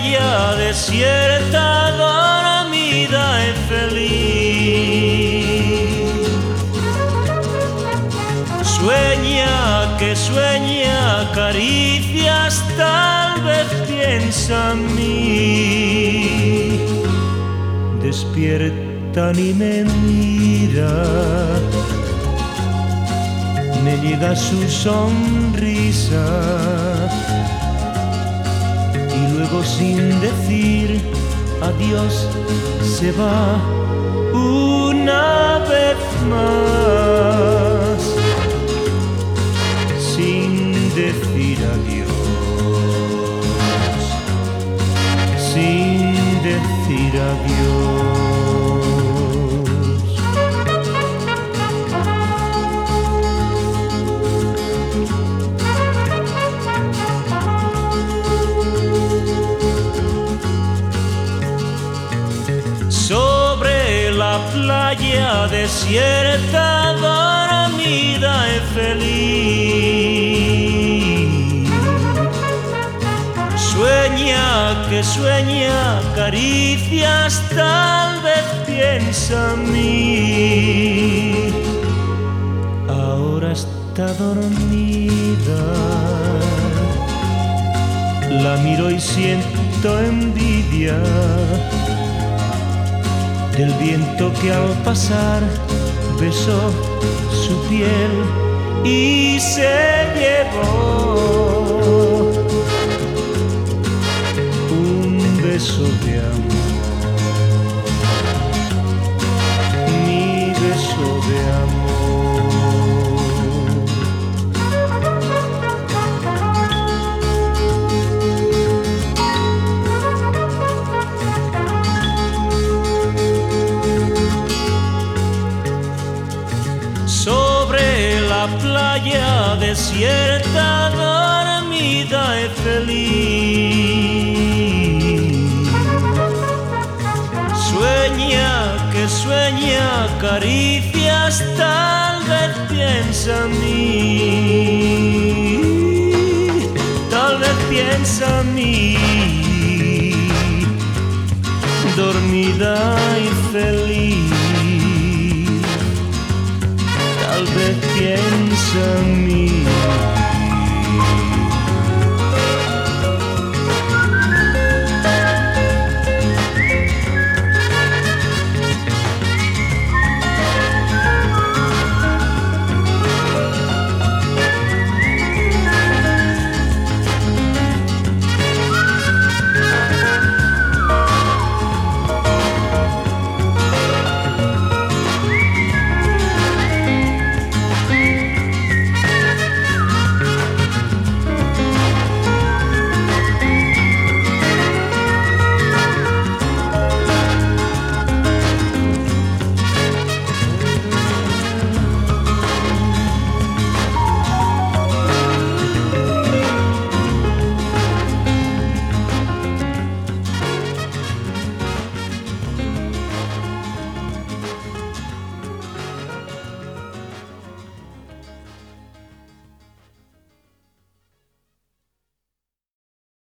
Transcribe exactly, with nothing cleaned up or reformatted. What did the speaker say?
playa desierta, dormida y feliz. Sueña que sueña caricias, tal vez piensa en mí. Despierta y me mira, me llega su sonrisa y luego sin decir adiós se va una vez más, sin decir adiós, sin decir adiós. Sobre la playa desierta, dormida y feliz. Sueña que sueña caricias, tal vez piensa en mí. Ahora está dormida, la miro y siento envidia del viento que al pasar besó su piel y se llevó un beso de amor, mi beso de amor. Sobre la playa desierta, dormida y feliz. Sueña que sueña caricias, tal vez piensa en mí. Tal vez piensa en mí, dormida y feliz. Tal vez piensa en mí.